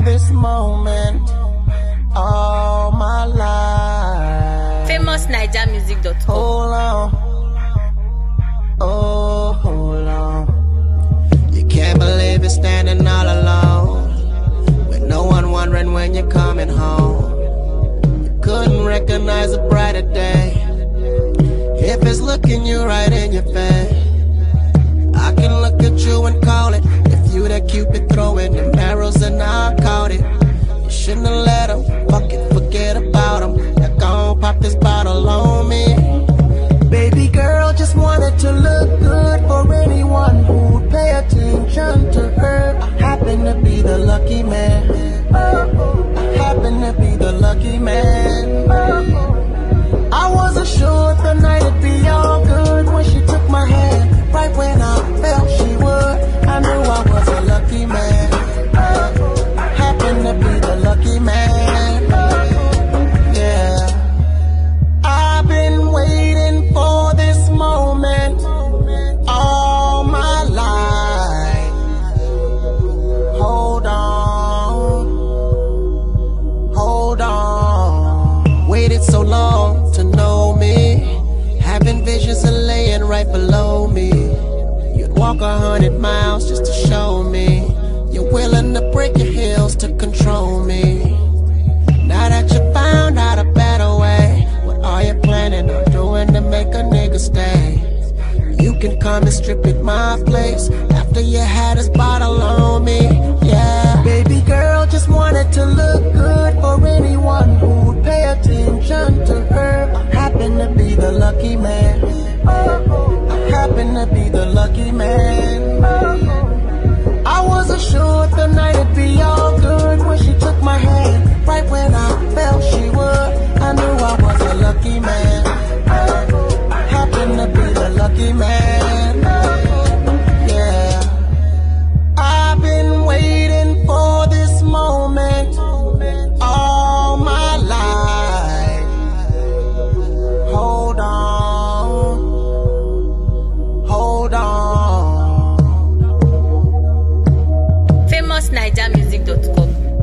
this moment all my life. FamousNigerMusic.com. Hold on, oh, hold on. You can't believe you're standing all alone, with no one wondering when you're coming home. You couldn't recognize a brighter day if it's looking you right in your face. I can look at you and call it. If you that Cupid throwing them arrows and I caught it. You shouldn't have let them, fuck it, forget about them. Now gon' pop this bottle on me. Baby girl just wanted to look good for anyone who would pay attention to her. I happen to be the lucky man. I happen to be the lucky man. I wasn't sure if the night would be all good when she took my hand. Right when I felt she would, I knew I was a lucky man. I happen to be the lucky man. Yeah. I've been waiting for this moment all my life. Hold on, hold on. Waited so long to know me, having visions of laying right below me. You'd walk 100 miles just to show me you're willing to break your heels to control me. Now that you found out a better way, what are you planning on doing to make a nigga stay? You can come and strip at my place after you had this bottle on me, yeah. Baby girl just wanted to look good for anyone who would pay attention to her. I happen to be the lucky man. I happen to be the lucky man. I wasn't sure if the night would be all good when she took my hand. Right when I felt she would, I knew I was a lucky man. I happen to be the lucky man. Yeah. I've been waiting for this moment all my life. Hold on, hold on. FamousNigerMusic.com.